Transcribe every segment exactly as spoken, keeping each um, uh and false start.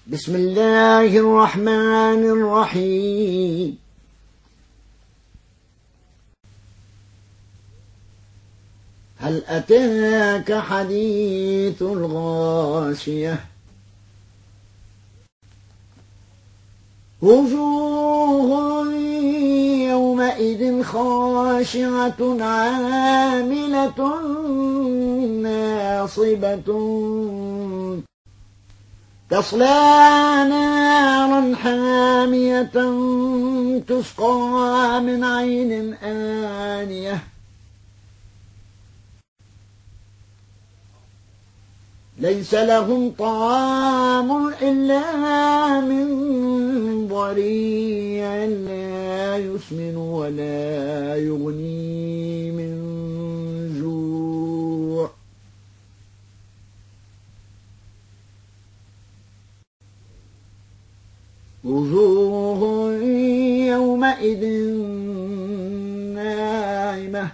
بسم الله الرحمن الرحيم. هل أتاك حديث الغاشية وجوه يومئذ خاشعة عاملة ناصبة تصلى نارا حامية تسقى من عين آنية ليس لهم طعام إلا من ضريع لا يسمن ولا يغني من جوع وجوه يومئذ ناعمة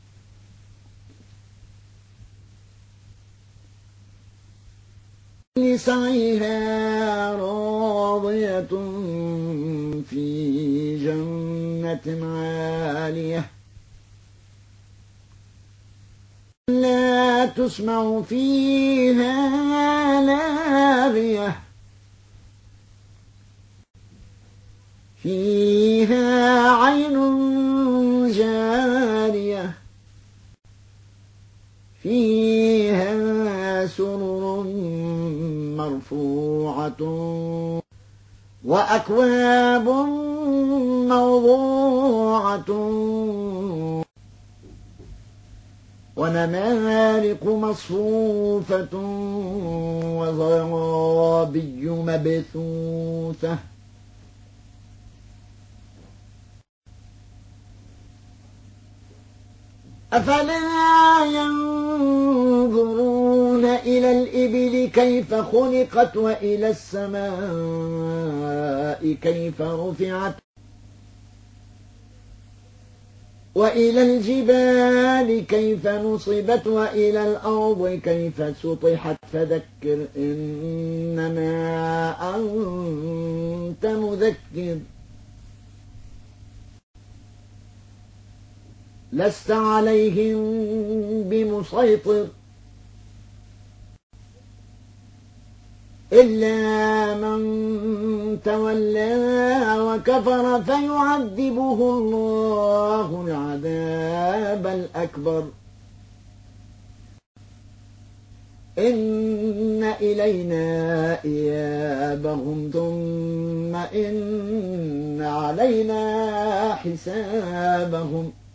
لسعيها راضية في جنة عالية لا تسمع فيها لاغية فيها عين جارية فيها سرر مرفوعة وأكواب موضوعة ونمارق مصفوفة وزرابي مبثوثة أفلا ينظرون إلى الإبل كيف خلقت وإلى السماء كيف رفعت وإلى الجبال كيف نصبت وإلى الأرض كيف سطحت فذكر إنما أنت مذكر لست عليهم بمسيطر إلا من تولى وكفر فيعذبه الله العذاب الأكبر إن إلينا إيابهم ثم إن علينا حسابهم